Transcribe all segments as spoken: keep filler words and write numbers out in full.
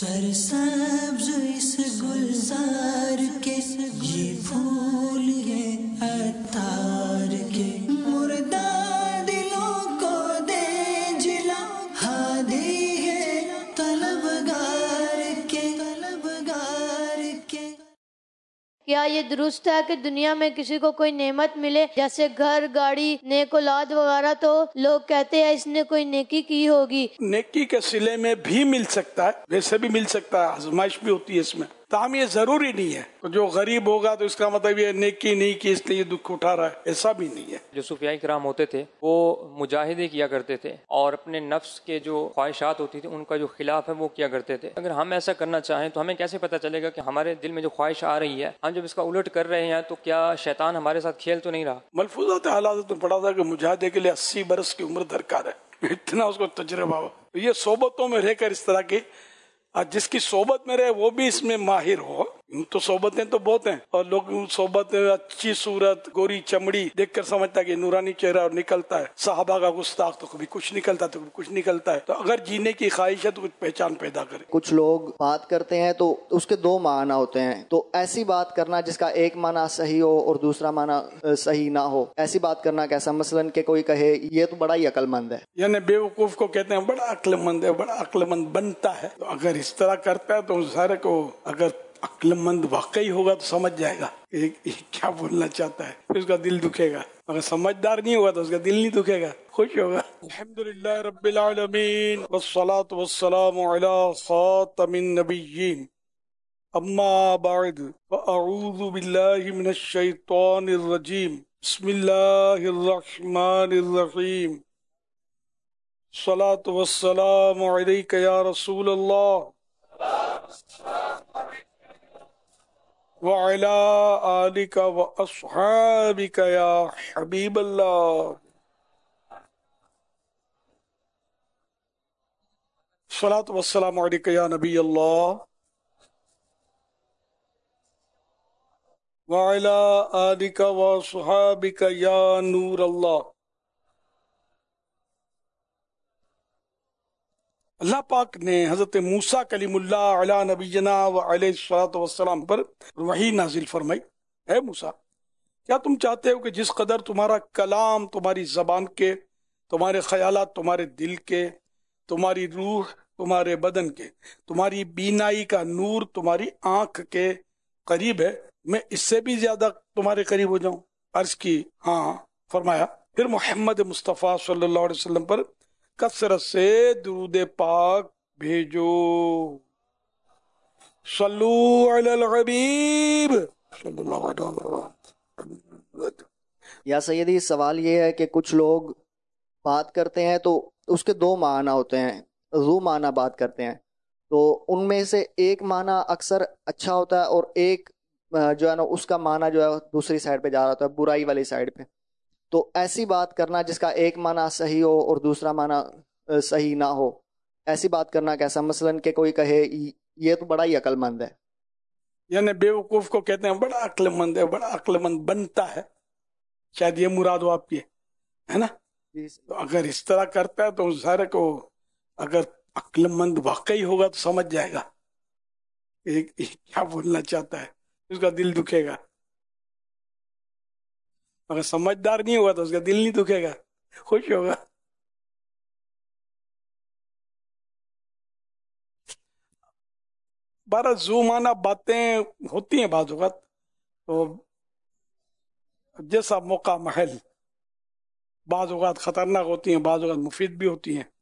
سرسبز اس گلزار کے یہ پھول ہیں عطار کے، مردہ دلوں کو دے جلا، ہادی ہے طلبگار کے طلبگار کے۔ کیا یہ درست ہے کہ دنیا میں کسی کو کوئی نعمت ملے جیسے گھر، گاڑی، نیک اولاد وغیرہ تو لوگ کہتے ہیں اس نے کوئی نیکی کی ہوگی؟ نیکی کے صلے میں بھی مل سکتا ہے، ویسے بھی مل سکتا ہے، آزمائش بھی ہوتی ہے اس میں، تاہم یہ ضروری نہیں ہے۔ جو غریب ہوگا تو اس کا مطلب یہ نیکی نہیں کی اس لیے یہ دکھ اٹھا رہا ہے، ایسا بھی نہیں ہے۔ جو صوفیاء کرام ہوتے تھے وہ مجاہدے کیا کرتے تھے اور اپنے نفس کے جو خواہشات ہوتی تھی ان کا جو خلاف ہے وہ کیا کرتے تھے۔ اگر ہم ایسا کرنا چاہیں تو ہمیں کیسے پتہ چلے گا کہ ہمارے دل میں جو خواہش آ رہی ہے ہم جب اس کا الٹ کر رہے ہیں تو کیا شیطان ہمارے ساتھ کھیل تو نہیں رہا؟ ملفوظات حالات میں پڑھا تھا کہ مجاہدے کے لیے اسی برس کی عمر درکار ہے، اتنا اس کو تجربہ ہو۔ یہ صحبتوں میں رہ کر اس طرح کی، جس کی صحبت میں رہے وہ بھی اس میں ماہر ہو۔ تو صحبتیں تو بہت ہیں اور لوگ صحبت اچھی صورت، گوری چمڑی دیکھ کر سمجھتا ہے کہ نورانی چہرہ اور نکلتا ہے، صحابہ کا گستاخ تو کبھی کچھ نکلتا ہے تو کبھی کچھ نکلتا ہے۔ تو اگر جینے کی خواہش ہے تو کچھ پہچان پیدا کرے۔ کچھ لوگ بات کرتے ہیں تو اس کے دو معنی ہوتے ہیں، تو ایسی بات کرنا جس کا ایک معنی صحیح ہو اور دوسرا معنی صحیح نہ ہو، ایسی بات کرنا کیسا؟ مثلاً کہ کوئی کہے یہ تو بڑا ہی عقل مند ہے، یعنی بیوقوف کو کہتے ہیں بڑا عقل مند ہے، بڑا عقل مند بنتا ہے۔ تو اگر اس طرح کرتا ہے تو سارے کو، اگر عقل مند واقعی ہوگا تو سمجھ جائے گا کہ کیا بولنا چاہتا ہے، پھر اس کا دل دکھے گا۔ اگر سمجھدار نہیں ہوگا تو اس کا دل نہیں دکھے گا، خوش ہوگا۔ الحمدللہ رب العالمین والصلاة والسلام علی خاتم النبیین، اما بعد فاعوذ باللہ من الشیطان الرجیم، بسم اللہ الرحمن الرحیم، الصلاة والسلام علیک یا رسول اللہ وعلى آلك وأصحابك يا حبيب الله، الصلاة والسلام عليك يا نبي الله وعلى آلك وأصحابك يا نور الله۔ اللہ پاک نے حضرت موسیٰ کلیم اللہ علی نبینا و علیہ الصلوۃ والسلام پر وحی نازل فرمائی، اے موسیٰ کیا تم چاہتے ہو کہ جس قدر تمہارا کلام تمہاری زبان کے، تمہارے خیالات تمہارے دل کے، تمہاری روح تمہارے بدن کے، تمہاری بینائی کا نور تمہاری آنکھ کے قریب ہے، میں اس سے بھی زیادہ تمہارے قریب ہو جاؤں؟ عرض کی ہاں۔ فرمایا پھر محمد مصطفیٰ صلی اللہ علیہ وسلم پر کثرت سے درود پاک بھیجو، صلو علی الحبیب صلی اللہ علیہ وسلم۔ یا سیدی سوال یہ ہے کہ کچھ لوگ بات کرتے ہیں تو اس کے دو معنی ہوتے ہیں، دو معنی بات کرتے ہیں، تو ان میں سے ایک معنی اکثر اچھا ہوتا ہے اور ایک جو ہے نا اس کا معنی جو ہے دوسری سائڈ پہ جا رہا ہوتا ہے، برائی والی سائڈ پہ۔ تو ایسی بات کرنا جس کا ایک معنی صحیح ہو اور دوسرا معنی صحیح نہ ہو، ایسی بات کرنا کیسا؟ مثلاً کہ کوئی کہے یہ تو بڑا ہی عقل مند ہے، یعنی بیوقوف کو کہتے ہیں بڑا عقل مند ہے، بڑا عقل مند بنتا ہے، شاید یہ مراد ہو آپ کی، ہے نا؟ تو اگر اس طرح کرتا ہے تو سارے کو، اگر عقل مند واقعی ہوگا تو سمجھ جائے گا کہ کیا بولنا چاہتا ہے، اس کا دل دکھے گا۔ اگر سمجھدار نہیں ہوگا تو اس کا دل نہیں دکھے گا، خوش ہوگا۔ بارہ زومانہ باتیں ہوتی ہیں بعض اوقات، تو جیسا موقع محل، بعض اوقات خطرناک ہوتی ہیں، بعض اوقات مفید بھی ہوتی ہیں،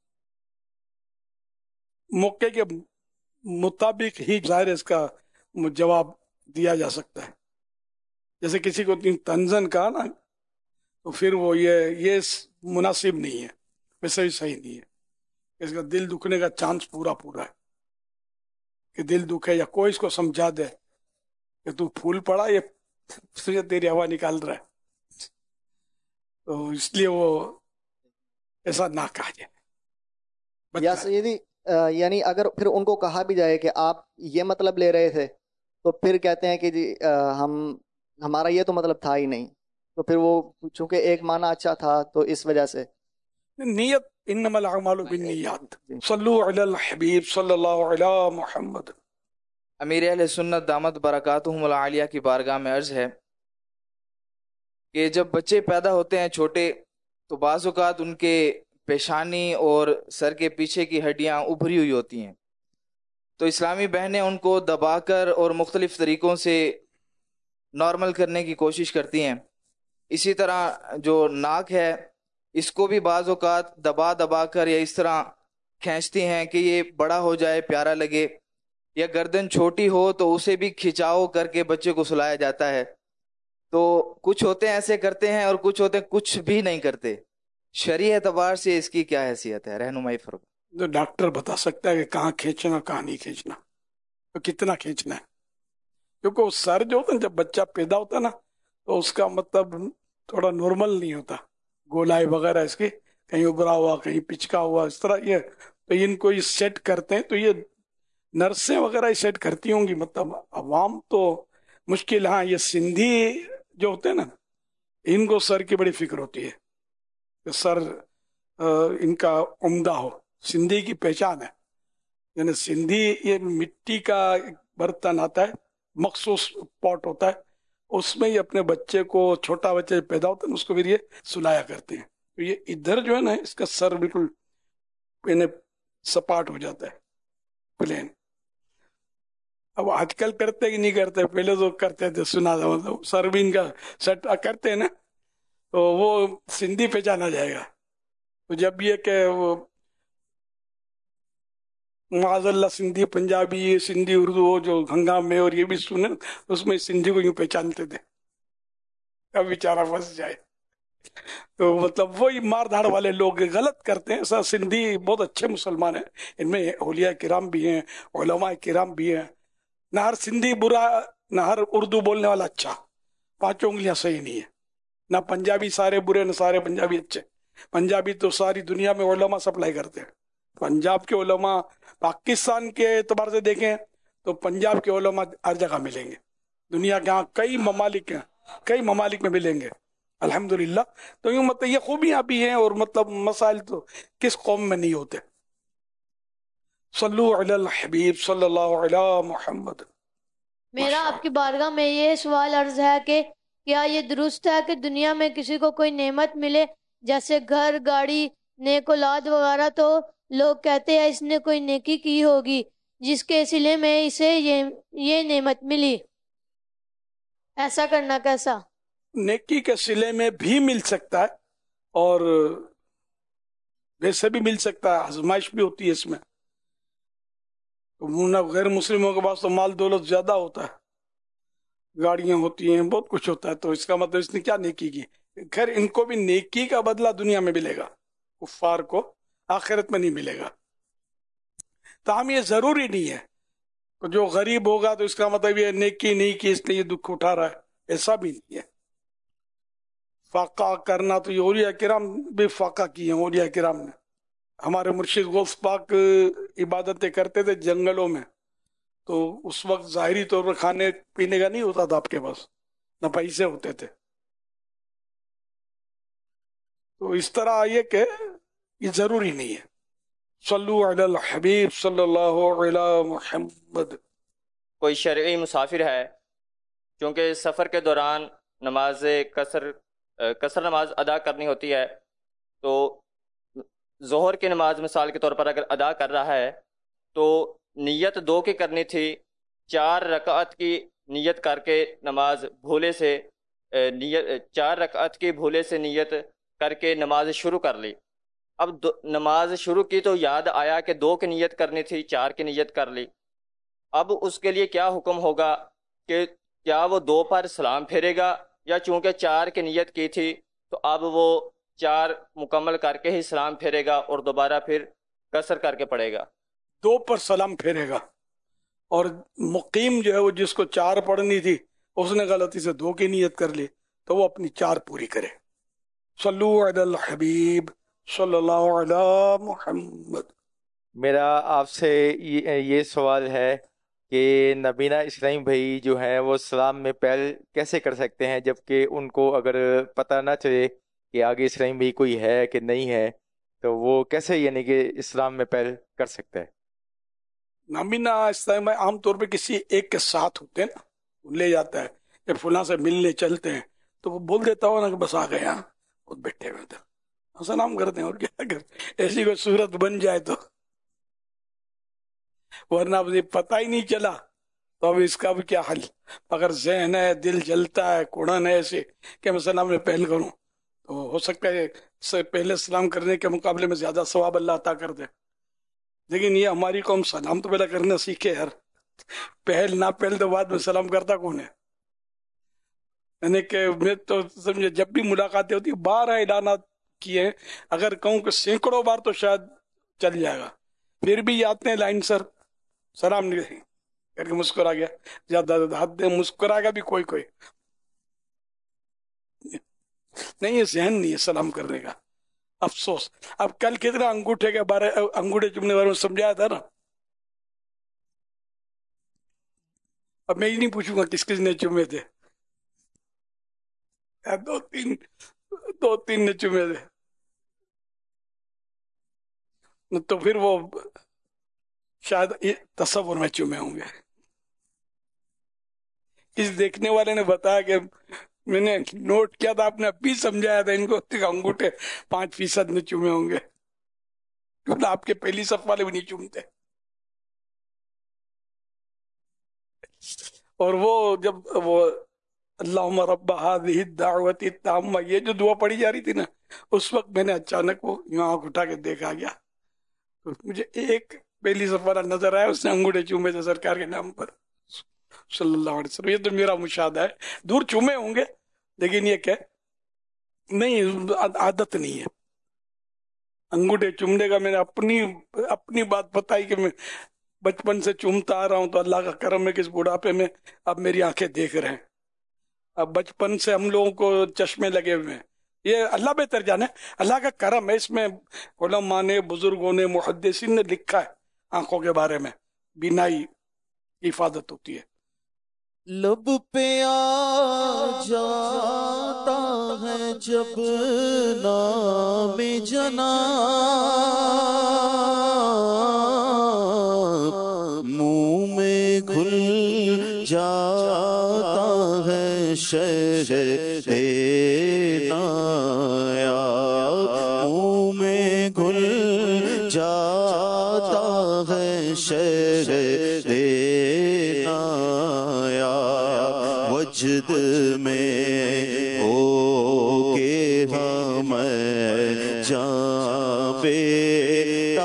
موقع کے مطابق ہی ظاہر اس کا جواب دیا جا سکتا ہے۔ جیسے کسی کو تنزن کہا نا تو پھر وہ یہ یہ مناسب نہیں ہے، ویسے بھی صحیح نہیں ہے، اس کا دل دکھنے کا چانس پورا پورا ہے کہ دل دکھے، یا کوئی اس کو سمجھا دے کہ تو پھول پڑا، یہ تجھے تیری ہوا نکال رہا ہے، تو اس لیے وہ ایسا نہ کہا جائے۔ یا سیدی یعنی اگر پھر ان کو کہا بھی جائے کہ آپ یہ مطلب لے رہے تھے تو پھر کہتے ہیں کہ جی ہم ہمارا یہ تو مطلب تھا ہی نہیں، تو پھر وہ چونکہ ایک معنی اچھا تھا تو اس وجہ سے نیت انما الاعمال بالنیات. صلو علی الحبیب صلی اللہ علی محمد. امیر اہل سنت دامت برکاتہم العالیہ کی بارگاہ میں عرض ہے کہ جب بچے پیدا ہوتے ہیں چھوٹے تو بعض اوقات ان کے پیشانی اور سر کے پیچھے کی ہڈیاں ابھری ہوئی ہوتی ہیں، تو اسلامی بہنیں ان کو دبا کر اور مختلف طریقوں سے نارمل کرنے کی کوشش کرتی ہیں. اسی طرح جو ناک ہے اس کو بھی بعض اوقات دبا دبا کر یا اس طرح کھینچتی ہیں کہ یہ بڑا ہو جائے، پیارا لگے، یا گردن چھوٹی ہو تو اسے بھی کھچاؤ کر کے بچے کو سلایا جاتا ہے. تو کچھ ہوتے ہیں ایسے کرتے ہیں اور کچھ ہوتے ہیں کچھ بھی نہیں کرتے. شرعی اعتبار سے اس کی کیا حیثیت ہے؟ رہنمائی فرمائیں. تو ڈاکٹر بتا سکتا ہے کہ کہاں کھینچنا کہاں نہیں کھینچنا، تو کتنا کھینچنا ہے. کیونکہ وہ سر جو ہوتا ہے جب بچہ پیدا ہوتا ہے نا تو اس کا مطلب تھوڑا نارمل نہیں ہوتا، گولائی وغیرہ اس کی کہیں ابھرا ہوا کہیں پچکا ہوا اس طرح. یہ تو ان کو یہ سیٹ کرتے ہیں، تو یہ نرسیں وغیرہ یہ سیٹ کرتی ہوں گی. مطلب عوام تو مشکل. ہاں یہ سندھی جو ہوتے ہیں نا ان کو سر کی بڑی فکر ہوتی ہے کہ سر ان کا عمدہ ہو. سندھی کی پہچان ہے، یعنی سندھی یہ مٹی کا ایک برتن آتا ہے، مخصوص پاٹ ہوتا ہے، اس میں یہ اپنے بچے کو، چھوٹا بچہ پیدا ہوتا ہے اس کو پھر یہ سلایا کرتے ہیں. تو یہ ادھر جو ہے نا اس کا سر بالکل یعنی سپاٹ ہو جاتا ہے، پلین. اب آج کل کرتے کہ نہیں کرتے، پہلے تو کرتے تھے، سنا تھا مطلب سر بھی ان کا سیٹ کرتے ہیں نا تو وہ سندھی پہچانا جائے گا. تو جب یہ کہ وہ معاذ اللہ سندھی پنجابی سندھی اردو جو ہنگام میں اور یہ بھی سنے اس میں سندھی کو یوں پہچانتے تھے، اب بیچارہ پھنس جائے. تو مطلب وہی مار دھاڑ والے لوگ غلط کرتے ہیں. سر سندھی بہت اچھے مسلمان ہیں، ان میں اولیاء کرام بھی ہیں، علماء کرام بھی ہیں. نہ ہر سندھی برا، نہ ہر اردو بولنے والا اچھا، پانچوں انگلیاں صحیح نہیں ہے. نہ پنجابی سارے برے نہ سارے پنجابی اچھے. پنجابی تو ساری دنیا میں علماء سپلائی کرتے ہیں. پنجاب کے علماء پاکستان کے اعتبار سے دیکھیں تو پنجاب کے علماء ہر جگہ ملیں گے، دنیا کے ہاں کئی ممالک ہیں، کئی ممالک میں ملیں گے الحمدللہ. تو یوں مطلب یہ خوبیاں بھی ہیں اور مطلب مسائل تو کس قوم میں نہیں ہوتے. صلو علی الحبیب صلی اللہ علی محمد. میرا آپ کی بارگاہ میں یہ سوال عرض ہے کہ کیا یہ درست ہے کہ دنیا میں کسی کو کوئی نعمت ملے جیسے گھر، گاڑی، نیک اولاد وغیرہ، تو لوگ کہتے ہیں اس نے کوئی نیکی کی ہوگی جس کے صلے میں اسے یہ یہ نعمت ملی. ایسا کرنا کیسا؟ نیکی کے صلے میں بھی مل سکتا ہے اور ویسے بھی مل سکتا ہے، آزمائش بھی ہوتی ہے اس میں. غیر مسلموں کے پاس تو مال دولت زیادہ ہوتا ہے، گاڑیاں ہوتی ہیں، بہت کچھ ہوتا ہے، تو اس کا مطلب اس نے کیا نیکی کی. خیر ان کو بھی نیکی کا بدلہ دنیا میں ملے گا، کفار کو آخرت میں نہیں ملے گا. تاہم یہ ضروری نہیں ہے کہ جو غریب ہوگا تو اس کا مطلب یہ نیکی نہیں کی اس نے یہ دکھ اٹھا رہا ہے، ایسا بھی نہیں ہے. فاقہ کرنا تو یہ اولیاء کرام بھی فاقہ کیے ہیں. اولیاء کرام نے، ہمارے مرشد غوث پاک عبادتیں کرتے تھے جنگلوں میں، تو اس وقت ظاہری طور پر کھانے پینے کا نہیں ہوتا تھا آپ کے پاس، نہ پیسے ہوتے تھے. تو اس طرح یہ کہ یہ ضروری نہیں ہے. صلو علی الحبیب صلی اللہ علی محمد. کوئی شرعی مسافر ہے کیونکہ سفر کے دوران نماز قصر قصر نماز ادا کرنی ہوتی ہے، تو ظہر کی نماز مثال کے طور پر اگر ادا کر رہا ہے تو نیت دو کی کرنی تھی، چار رکعت کی نیت کر کے نماز بھولے سے نیت چار رکعت کی بھولے سے نیت کر کے نماز شروع کر لی. اب نماز شروع کی تو یاد آیا کہ دو کی نیت کرنی تھی، چار کی نیت کر لی. اب اس کے لیے کیا حکم ہوگا کہ کیا وہ دو پر سلام پھیرے گا، یا چونکہ چار کی نیت کی تھی تو اب وہ چار مکمل کر کے ہی سلام پھیرے گا اور دوبارہ پھر قصر کر کے پڑھے گا؟ دو پر سلام پھیرے گا، اور مقیم جو ہے وہ جس کو چار پڑھنی تھی اس نے غلطی سے دو کی نیت کر لی تو وہ اپنی چار پوری کرے. صلو علی الحبیب صلی اللہ علی محمد. میرا آپ سے یہ سوال ہے کہ نبینہ اسلامی بھائی جو ہیں وہ سلام میں پہل کیسے کر سکتے ہیں جبکہ ان کو اگر پتہ نہ چلے کہ آگے اسلامی بھائی کوئی ہے کہ نہیں ہے، تو وہ کیسے یعنی کہ اسلام میں پہل کر سکتا ہے؟ نامینہ اسلام میں عام طور پہ کسی ایک کے ساتھ ہوتے ہیں نا، وہ لے جاتا ہے، جب فلاں سے ملنے چلتے ہیں تو وہ بول دیتا ہو نا کہ بس آ گئے، ہاں خود بیٹھے ہوئے تھے، سلام کرتے ہیں اور کیا کرتے، ایسی کوئی صورت بن جائے تو، ورنہ مجھے پتہ ہی نہیں چلا تو اب اس کا بھی کیا حل؟ اگر ذہن ہے، دل جلتا ہے، کوڑن ہے ایسے کہ میں سلام میں پہل کروں تو ہو سکتا ہے سے پہلے سلام کرنے کے مقابلے میں زیادہ ثواب اللہ عطا کر دے. لیکن یہ ہماری قوم سلام تو پہلے کرنا سیکھے یار، پہل نہ پہل تو بعد میں سلام کرتا کون ہے؟ یعنی کہ میں تو سمجھے جب بھی ملاقاتیں ہوتی بارہ اعلانات کیے، اگر کہوں کہ سینکڑوں بار تو شاید چل جائے گا، پھر بھی آتے ہیں لائن سر سلام نہیں کر کے مسکرا گیا، زیادہ حد مسکرا گیا بھی کوئی کوئی نہیں، یہ ذہن نہیں ہے سلام کرنے کا. افسوس. اب کل کتنا انگوٹھے کے بارے انگوٹھے چومنے بارے میں سمجھایا تھا نا، اب میں ہی نہیں پوچھوں گا کس کس نے چومے تھے، دو تین دو تین نے چومے تھے تو پھر وہ شاید تصور میں چومے ہوں گے. اس دیکھنے والے نے بتایا کہ میں نے نوٹ کیا تھا، آپ نے ابھی سمجھایا تھا ان کو انگوٹھے پانچ فیصد میں چومے ہوں گے، کیونکہ آپ کے پہلی صف والے بھی نہیں چومتے. اور وہ جب وہ اللہم رب هذه الدعوت التامہ یہ جو دعا پڑھی جا رہی تھی نا، اس وقت میں نے اچانک وہ یہاں آنکھ اٹھا کے دیکھا گیا تو مجھے ایک پہلی صف والا نظر آیا، اس نے انگوٹھے چومے تھے سرکار کے نام پر صلی اللہ علیہ وسلم. یہ تو میرا مشاہدہ ہے، دور چومے ہوں گے لیکن یہ کہ نہیں عادت نہیں ہے انگوٹھے چومنے کا. میں نے اپنی اپنی بات بتائی کہ میں بچپن سے چومتا آ رہا ہوں تو اللہ کا کرم ہے کہ اس بڑھاپے میں اب میری آنکھیں دیکھ رہے ہیں. اب بچپن سے ہم لوگوں کو چشمے لگے ہوئے ہیں، یہ اللہ بہتر جانے، اللہ کا کرم ہے. اس میں علماء نے، بزرگوں نے، محدثین نے لکھا ہے آنکھوں کے بارے میں، بینائی کی حفاظت ہوتی ہے. لب پہ آ جاتا ہے جب نام جنا، منہ میں گھل جاتا ہے شہد نایاب، منہ میں گھل جاتا ہے شہد وجد میں ہو کے ہم جان بیٹا،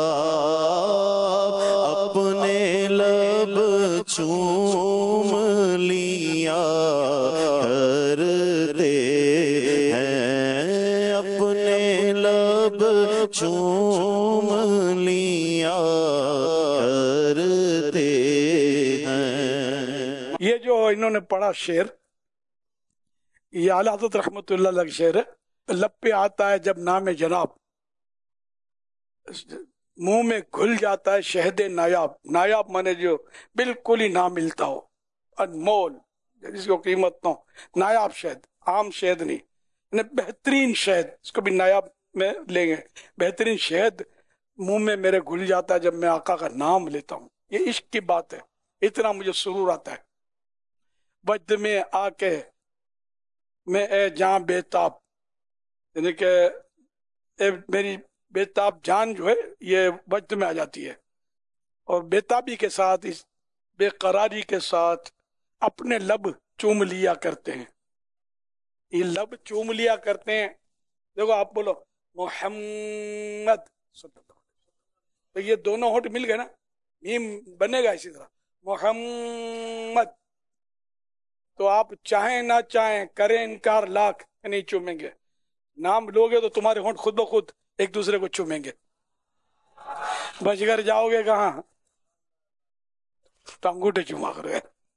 اپنے لب چوم لیا کرتے ہیں، اپنے لب چوم لیا کرتے ہیں. یہ جو انہوں نے پڑھا شعر، یہ اعلیٰ حضرت رحمت اللہ علیہ شعر ہے. لب پہ آتا ہے جب نام جناب، منہ میں گھل جاتا ہے شہد نایاب. نایاب مانے جو بالکل ہی نہ ملتا ہو، انمول، جس کو قیمت نہ ہو. نایاب شہد، عام شہد نہیں، یعنی بہترین شہد، اس کو بھی نایاب میں لیں گے. بہترین شہد منہ میں میرے گھل جاتا ہے جب میں آقا کا نام لیتا ہوں. یہ عشق کی بات ہے، اتنا مجھے سرور آتا ہے. وجد میں آ کے میں اے جان بیتاب، یعنی کہ اے میری بیتاب جان جو ہے یہ وجد میں آ جاتی ہے، اور بیتابی کے ساتھ، اس بے قراری کے ساتھ اپنے لب چوم لیا کرتے ہیں. یہ لب چوم لیا کرتے ہیں. دیکھو آپ بولو محمد صلی اللہ علیہ وسلم، تو یہ دونوں ہونٹ مل گئے نا، میم بنے گا اسی طرح محمد. تو آپ چاہیں نہ چاہیں، کریں انکار لاکھ، نہیں چومیں گے. نام لوگے تو تمہارے ہونٹ خود بخود ایک دوسرے کو چومیں گے. بچ کر جاؤ گے کہاں؟ تو انگوٹھے چوما کرو.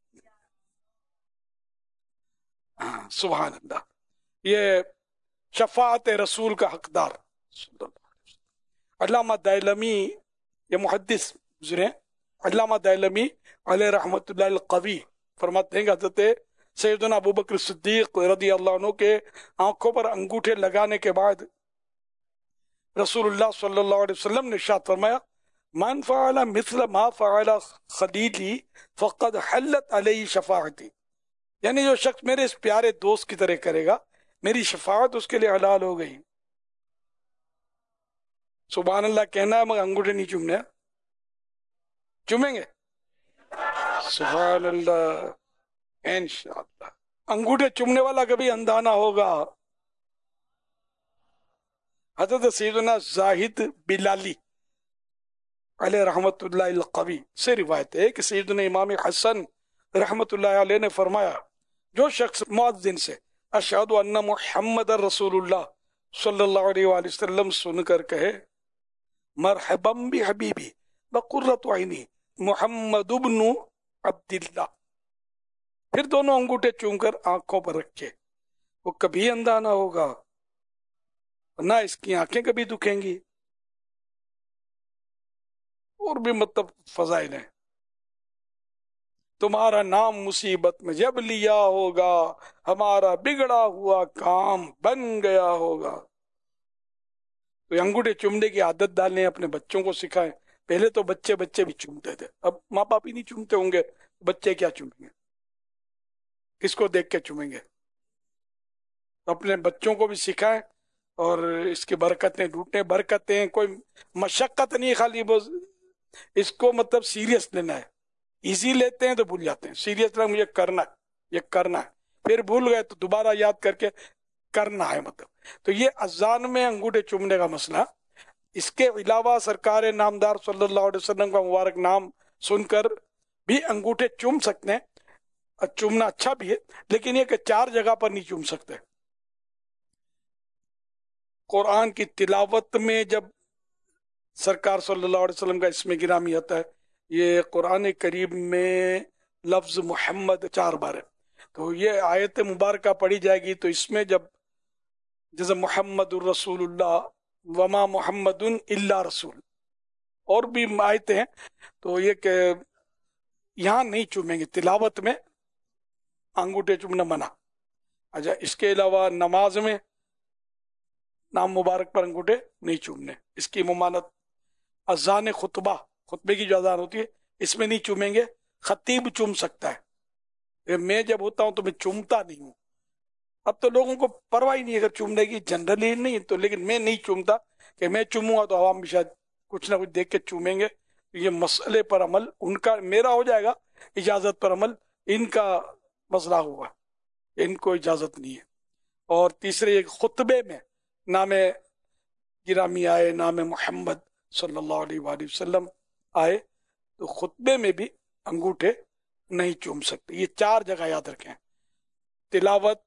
ہاں سبحان اللہ. یہ شفاعت رسول کا حقدار. علامہ دائلمی، یہ محدث گزرے، علامہ دائلمی علیہ رحمت اللہ القوی فرماتے ہیں کہ حضرت سیدنا ابو بکر صدیق رضی اللہ عنہ کے آنکھوں پر انگوٹھے لگانے کے بعد رسول اللہ صلی اللہ علیہ وسلم نے ارشاد فرمایا من فعل مثل ما فعل خلیلی فقد حلت علیہ شفاعتی، یعنی جو شخص میرے اس پیارے دوست کی طرح کرے گا میری شفاعت اس کے لیے حلال ہو گئی۔ سبحان اللہ کہنا ہے مگر انگوٹھے نہیں چومنے، چومیں گے سبحان اللہ انشاءاللہ۔ انگوٹھے چومنے والا کبھی اندھا نہ ہوگا۔ حضرت سیدنا زاہد بلالی علیہ رحمت اللہ القوی سے روایت ہے کہ سیدنا امام حسن رحمت اللہ علیہ نے فرمایا جو شخص مؤذن سے اشہد ان محمد رسول اللہ صلی اللہ علیہ وآلہ وسلم سن کر کہے مرحبا بحبیبی بقرۃ عینی محمد ابن عبداللہ، پھر دونوں انگوٹھے چوم کر آنکھوں پر رکھے، وہ کبھی اندھا نہ ہوگا نہ اس کی آنکھیں کبھی دکھیں گی۔ اور بھی مطلب فضائل ہیں، تمہارا نام مصیبت میں جب لیا ہوگا ہمارا بگڑا ہوا کام بن گیا ہوگا۔ تو انگوٹھے چومنے کی عادت ڈالیں، اپنے بچوں کو سکھائیں۔ پہلے تو بچے بچے بھی چومتے تھے، اب ماں باپ ہی نہیں چومتے ہوں گے، بچے کیا چومیں گے، کس کو دیکھ کے چومیں گے؟ اپنے بچوں کو بھی سکھائیں اور اس کی برکتیں ڈھونڈیں۔ برکتیں کوئی مشقت نہیں، خالی بس اس کو مطلب سیریس لینا ہے۔ ایزی لیتے ہیں تو بھول جاتے ہیں، سیریس لینا مجھے کرنا ہے، یہ کرنا ہے، پھر بھول گئے تو دوبارہ یاد کر کے کرنا ہے مطلب۔ تو یہ اذان میں انگوٹھے چومنے کا مسئلہ۔ اس کے علاوہ سرکار نامدار صلی اللہ علیہ وسلم کا مبارک نام سن کر بھی انگوٹھے چوم سکتے ہیں، چومنا اچھا بھی ہے، لیکن یہ کہ چار جگہ پر نہیں چوم سکتے۔ قرآن کی تلاوت میں جب سرکار صلی اللہ علیہ وسلم کا اسم گرامی ہوتا ہے، یہ قرآن کریم میں لفظ محمد چار بار ہے، تو یہ آیت مبارکہ پڑھی جائے گی تو اس میں جب جیسے محمد الرسول اللہ وما محمد الا رسول اور بھی آیتیں ہیں، تو یہ کہ یہاں نہیں چومیں گے، تلاوت میں انگوٹھے چومنا منع۔ اچھا، اس کے علاوہ نماز میں نام مبارک پر انگوٹھے نہیں چومنے، اس کی ممانت۔ اذان خطبہ، خطبے کی جو اذان ہوتی ہے اس میں نہیں چومیں گے، خطیب چوم سکتا ہے، میں جب ہوتا ہوں تو میں چومتا نہیں ہوں۔ اب تو لوگوں کو پرواہ ہی نہیں اگر چومنے کی، جنرلی نہیں تو، لیکن میں نہیں چومتا کہ میں چوموں گا تو عوام بھی شاید کچھ نہ کچھ دیکھ کے چومیں گے۔ یہ مسئلے پر عمل ان کا، میرا ہو جائے گا، اجازت پر عمل ان کا مسئلہ ہوگا، ان کو اجازت نہیں ہے۔ اور تیسرے ایک خطبے میں نام گرامی آئے، نام محمد صلی اللہ علیہ وآلہ وسلم آئے تو خطبے میں بھی انگوٹھے نہیں چوم سکتے۔ یہ چار جگہ یاد رکھیں، تلاوت،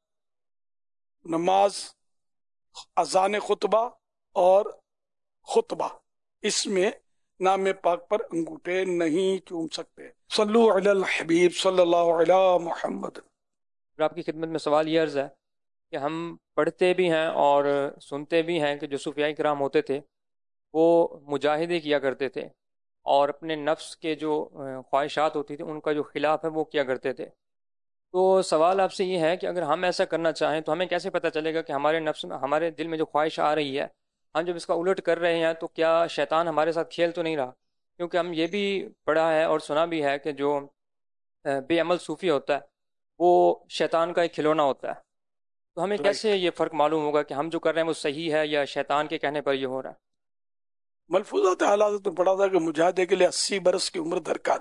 نماز، اذان خطبہ اور خطبہ، اس میں نام پاک پر انگوٹھے نہیں چوم سکتے۔ صلو علی الحبیب صلی اللہ علی محمد۔ آپ کی خدمت میں سوال یہ عرض ہے کہ ہم پڑھتے بھی ہیں اور سنتے بھی ہیں کہ جو صوفیاء کرام ہوتے تھے وہ مجاہدے کیا کرتے تھے اور اپنے نفس کے جو خواہشات ہوتی تھیں ان کا جو خلاف ہے وہ کیا کرتے تھے۔ تو سوال آپ سے یہ ہے کہ اگر ہم ایسا کرنا چاہیں تو ہمیں کیسے پتہ چلے گا کہ ہمارے نفس میں، ہمارے دل میں جو خواہش آ رہی ہے، ہم جب اس کا الٹ کر رہے ہیں تو کیا شیطان ہمارے ساتھ کھیل تو نہیں رہا؟ کیونکہ ہم یہ بھی پڑھا ہے اور سنا بھی ہے کہ جو بے عمل صوفی ہوتا ہے وہ شیطان کا ایک کھلونا ہوتا ہے۔ تو ہمیں کیسے یہ فرق معلوم ہوگا کہ ہم جو کر رہے ہیں وہ صحیح ہے یا شیطان کے کہنے پر یہ ہو رہا ہے؟ ملفوظات حالات میں پڑھا تھا کہ مجاہدے کے لیے اسی برس کی عمر درکار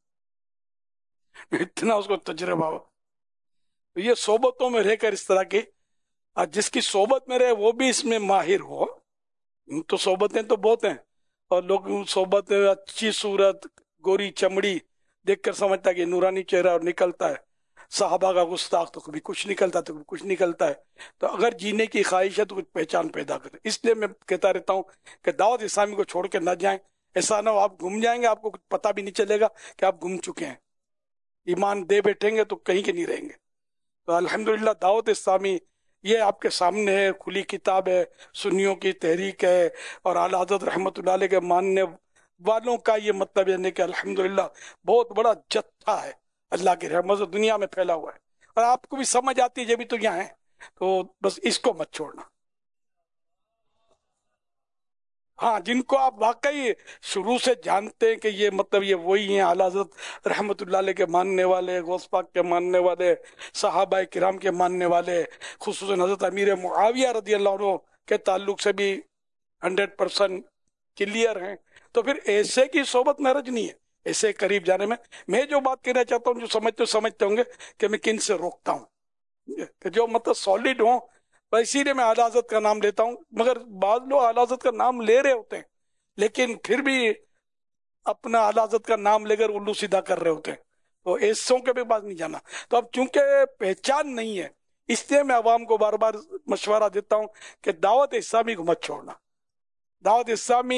ہے، اتنا اس کو تجربہ ہو۔ یہ صحبتوں میں رہ کر اس طرح کی، جس کی صحبت میں رہے وہ بھی اس میں ماہر ہو۔ تو صحبتیں تو بہت ہیں، اور لوگ صحبت اچھی صورت، گوری چمڑی دیکھ کر سمجھتا ہے کہ نورانی چہرہ اور نکلتا ہے، صحابہ کا گستاخ تو کبھی کچھ نکلتا ہے تو کبھی کچھ نکلتا ہے۔ تو اگر جینے کی خواہش ہے تو کچھ پہچان پیدا کرے۔ اس لیے میں کہتا رہتا ہوں کہ دعوت اسلامی کو چھوڑ کے نہ جائیں، ایسا نہ ہو آپ گم جائیں گے، آپ کو کچھ پتہ بھی نہیں چلے گا کہ آپ گم چکے ہیں، ایمان دے بیٹھیں گے تو کہیں کے نہیں رہیں گے۔ تو الحمدللہ دعوت اسلامی یہ آپ کے سامنے ہے، کھلی کتاب ہے، سنیوں کی تحریک ہے، اور اعلیٰ حضرت رحمۃ اللہ علیہ کے ماننے والوں کا یہ مطلب ہے کہ الحمدللہ بہت بڑا جتھا ہے، اللہ کی رحمت سے دنیا میں پھیلا ہوا ہے، اور آپ کو بھی سمجھ آتی ہے جب بھی تو یہاں ہے، تو بس اس کو مت چھوڑنا۔ हाँ, जिनको आप वाकई शुरू से जानते हैं कि ये मतलब ये वही हैं, आला हज़रत रहमतुल्लाह अलैह के मानने वाले, गौस पाक के मानने वाले, सहाबा किराम के मानने वाले, खुसूसन हज़रत अमीर मुआविया रदी अल्लाह अन्हु के ताल्लुक से भी हंड्रेड परसेंट क्लियर हैं, तो फिर ऐसे की सोबत में हर्ज नहीं है, ऐसे करीब जाने में। मैं जो बात कहना चाहता हूँ, जो समझते समझते होंगे कि मैं किन से रोकता हूँ, कि जो मतलब सॉलिड हो, इसीलिए मैं आला हज़रत का नाम लेता हूँ। मगर बाद लोग आला हज़रत का नाम ले रहे होते हैं, लेकिन फिर भी अपना आला हज़रत का नाम लेकर उल्लू सीधा कर रहे होते हैं, तो ऐसों के भी पास नहीं जाना। तो अब चूंकि पहचान नहीं है, इसलिए मैं अवाम को बार बार मशवरा देता हूँ कि दावत इस्लामी को मत छोड़ना। दावत इस्लामी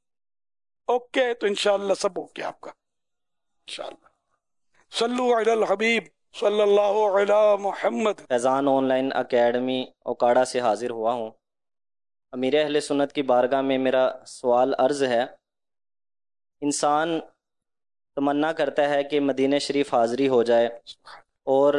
ओके तो इंशाअल्लाह सब ओके आपका, इंशाअल्लाह। सल्लु अलल हबीब सल्लल्लाहु अलैहि मुहम्मद। फैज़ान ऑनलाइन एकेडमी ओकाड़ा से हाजिर हुआ हूँ। अमीर अहले सुन्नत की बारगाह में मेरा सवाल अर्ज़ है, इंसान तमन्ना करता है कि मदीने शरीफ हाज़री हो जाए, और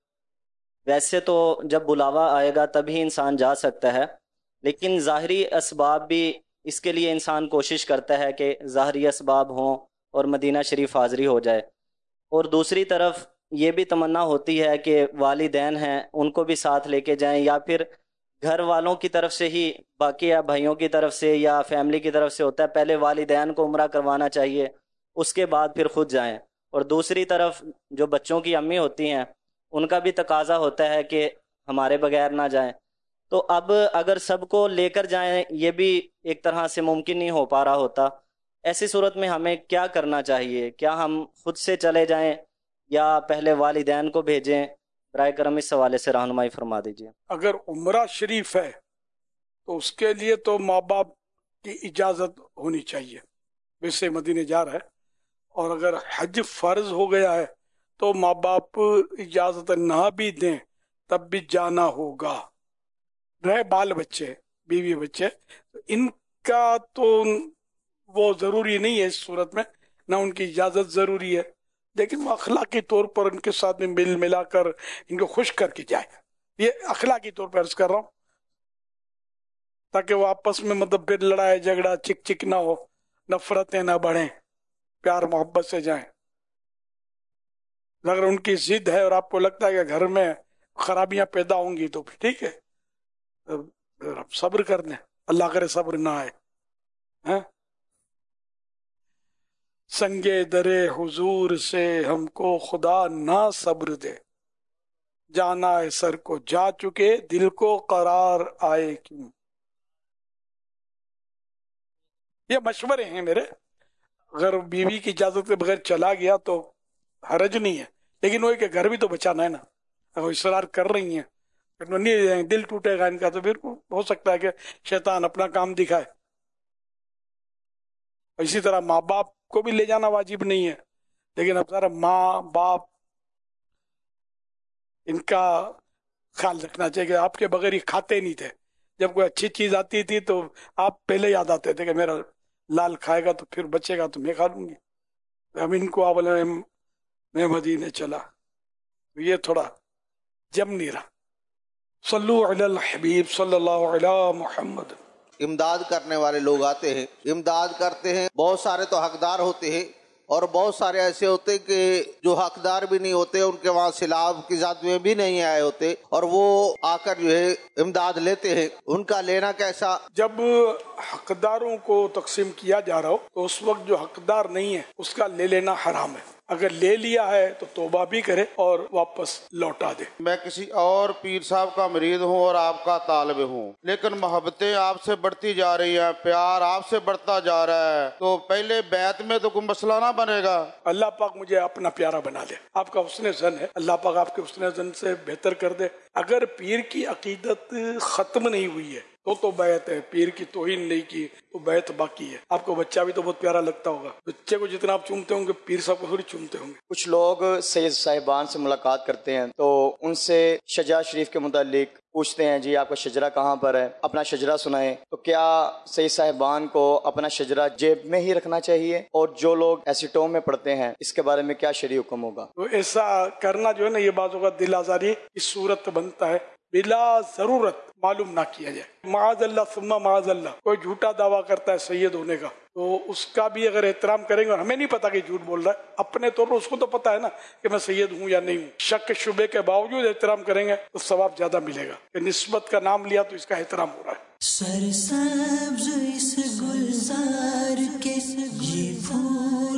वैसे तो जब बुलावा आएगा तभी इंसान जा सकता है, लेकिन ज़ाहरी असबाब भी इसके लिए इंसान कोशिश करता है कि ज़ाहरी असबाब हों और मदीना शरीफ हाज़री हो जाए। और दूसरी तरफ ये भी तमन्ना होती है कि वालिदैन हैं उनको भी साथ लेके जाएं, या फिर घर वालों की तरफ से ही, बाकी या भाइयों की तरफ से या फैमिली की तरफ से होता है, पहले वालिदैन को उम्रा करवाना चाहिए, उसके बाद फिर खुद जाएं। और दूसरी तरफ जो बच्चों की अम्मी होती हैं उनका भी तकाजा होता है कि हमारे बगैर ना जाएं। तो अब अगर सबको लेकर जाएं ये भी एक तरह से मुमकिन नहीं हो पा रहा होता। ऐसी सूरत में हमें क्या करना चाहिए? क्या हम खुद से चले जाएं या पहले वालिदैन को भेजें? बराए करम इस हवाले से रहनुमाई फरमा दीजिए। अगर उम्रा शरीफ है तो उसके लिए तो माँ बाप की इजाज़त होनी चाहिए, वैसे मदीने जा रहा है। और अगर हज फर्ज हो गया है तो माँ बाप इजाज़त ना भी दें तब भी जाना होगा। रहे बाल बच्चे, बीवी बच्चे, तो इनका तो वो ज़रूरी नहीं है इस सूरत में, ना उनकी इजाज़त ज़रूरी है, लेकिन वो अखलाकी तौर पर उनके साथ में मिल मिलाकर इनको खुश करके जाए। ये अखलाकी तौर पर अर्ज कर रहा हूँ, ताकि वो आपस में मतलब फिर लड़ाई झगड़ा चिक चिक ना हो, नफरतें ना बढ़ें, प्यार मोहब्बत से जाएं। अगर उनकी जिद है और आपको लगता है कि घर में खराबियां पैदा होंगी तो भी ठीक है, आप सब्र कर लें, अल्लाह करे सब्र ना आए। हैं? संगे दरे हुजूर से हमको खुदा ना सब्र दे, जाना है सर को जा चुके दिल को करार आए क्यों। ये मशवरे हैं मेरे। अगर बीवी की इजाजत के बगैर चला गया तो हरज नहीं है, लेकिन वो कि घर भी तो बचाना है ना। अगर इसरार कर रही हैं, नहीं दिल टूटेगा इनका, तो फिर हो सकता है कि शैतान अपना काम दिखाए। इसी तरह माँ बाप को भी ले जाना वाजिब नहीं है, लेकिन अब सारा माँ बाप इनका ख्याल रखना चाहिए कि आपके बगैर ही खाते नहीं थे। जब कोई अच्छी चीज आती थी तो आप पहले याद आते थे कि मेरा लाल खाएगा तो फिर बचेगा तो मैं खा लूंगी। हम इनको आप बोले मैं मदीने चला, तो ये थोड़ा जम नहीं रहा। सल्लु अलल हबीब सल्लल्लाहु अलैहि मुहम्मद। इमदाद करने वाले लोग आते हैं, इमदाद करते हैं। बहुत सारे तो हकदार होते हैं और बहुत सारे ऐसे होते हैं कि जो हकदार भी नहीं होते, उनके वहाँ सिलाब की जात में भी नहीं आए होते, और वो आकर जो है इमदाद लेते हैं। उनका लेना कैसा? जब हकदारों को तकसीम किया जा रहा हो तो उस वक्त जो हकदार नहीं है उसका ले लेना हराम है। अगर ले लिया है तो तौबा भी करे और वापस लौटा दे। मैं किसी और पीर साहब का मरीद हूँ और आपका तालिब हूँ, लेकिन मोहब्बतें आपसे बढ़ती जा रही हैं, प्यार आपसे बढ़ता जा रहा है, तो पहले बैत में तो कोई मसला ना बनेगा? अल्लाह पाक मुझे अपना प्यारा बना दे। आपका हुस्न ज़न है, अल्लाह पाक आपके हुस्न ज़न से बेहतर कर दे। अगर पीर की अकीदत खत्म नहीं हुई है तो तो बैत है, पीर की तौहीन नहीं की तो बैत बाकी है। आपको बच्चा भी तो बहुत प्यारा लगता होगा, बच्चे को जितना आप चूमते होंगे पीर साहब को थोड़ी चूमते होंगे। कुछ लोग सैयद साहिबान से मुलाकात करते हैं तो उनसे शजा शरीफ के मुतालिक पूछते हैं, जी आपका शजरा कहाँ पर है, अपना शजरा सुनाएं। तो क्या सैयद साहिबान को अपना शजरा जेब में ही रखना चाहिए? और जो लोग एसिटोम में पढ़ते हैं इसके बारे में क्या शरई हुक्म होगा? तो ऐसा करना जो है ना, ये बात होगा दिल आजारी इस सूरत बनता है بلا ضرورت معلوم نہ کیا جائے. معاذ اللہ ثم معاذ اللہ. کوئی جھوٹا دعویٰ کرتا ہے سید ہونے کا تو اس کا بھی اگر احترام کریں گے, اور ہمیں نہیں پتا کہ جھوٹ بول رہا ہے, اپنے طور پر اس کو تو پتا ہے نا کہ میں سید ہوں یا نہیں ہوں, شک شبے کے باوجود احترام کریں گے تو ثواب زیادہ ملے گا کہ نسبت کا نام لیا تو اس کا احترام ہو رہا ہے. سرسبز اس گلزار کے یہ پھول